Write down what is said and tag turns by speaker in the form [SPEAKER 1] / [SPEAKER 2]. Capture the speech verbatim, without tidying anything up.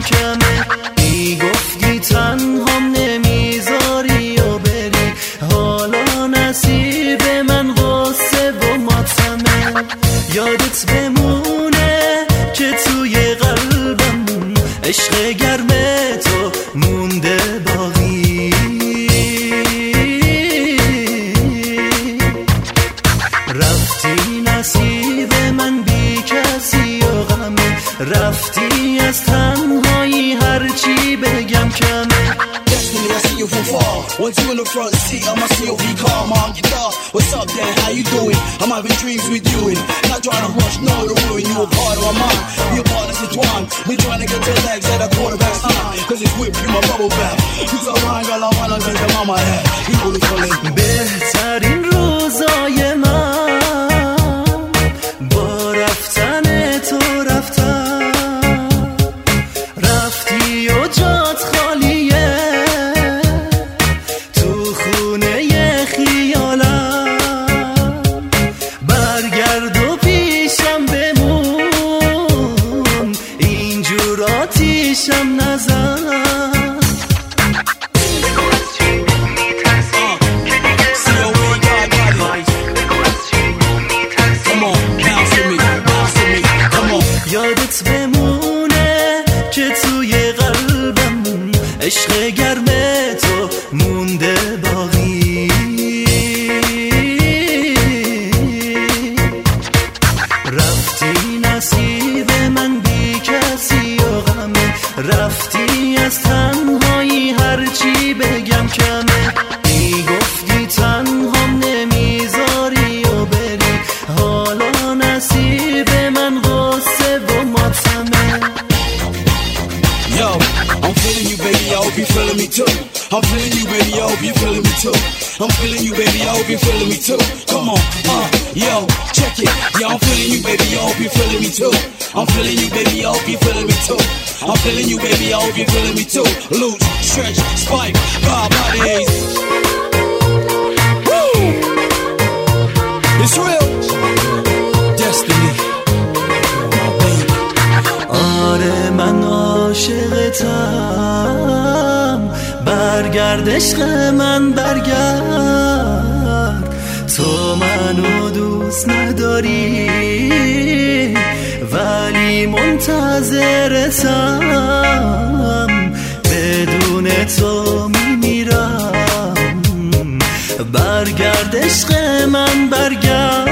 [SPEAKER 1] کمه. میگفتی تنهام نمیذاری و بری، حالا نصیب من غصه و ماتمه. یادت بمونه که توی قلبم عشق گرم تو مونده باقی. رفتی نصیب من بی کسی و غمه، رفتی از تنهایی هرچی بگم کمه.
[SPEAKER 2] Destiny, I see you from far. Want you in the front seat of my C O V car, mom guitar. What's up, Dan? How you doing? I'm having dreams with you and not trying to rush, no, to ruin you. A part of my mind, we a part of Sitwan. We trying to get the legs at a quarterback time, cause it's whipped in my bubble bath. You so fine, girl, I wanna get the mama hat. You really feeling
[SPEAKER 1] بهترین روزای من با رفتن تو رفتن. رفتی و جات خالیه تو خونه خیالم. برگرد و پیشم بمون، اینجور آتیشم نزن. یادت بمونه که توی قلبم عشق گرم تو مونده باقی. رفتی نصیب من بی کسی و غمه، رفتی از تنهایی هرچی بگم کمه. میگفتی تنهام نمیذاری و بری، حالا نصیب من غصه و ماتمه.
[SPEAKER 2] Yo, I'm feeling you, baby, I hope you feeling me too. I'm feeling you, baby, I hope you feeling me too. I'm feeling you, baby, I hope you feeling me too. Come on, uh, yo, check it. Yeah, I'm feeling you, baby, I hope you feeling me too. I'm feeling you, baby, I hope you feeling me too. I'm feeling you, baby, I hope you feeling me too. Loose, stretch, spike, five bodies. Woo! It's real. Destiny.
[SPEAKER 1] آره من عاشقتم، برگرد عشق من برگرد. تو منو دوست نداری ولی منتظرتم، بدون تو میمیرم. برگرد عشق من برگرد.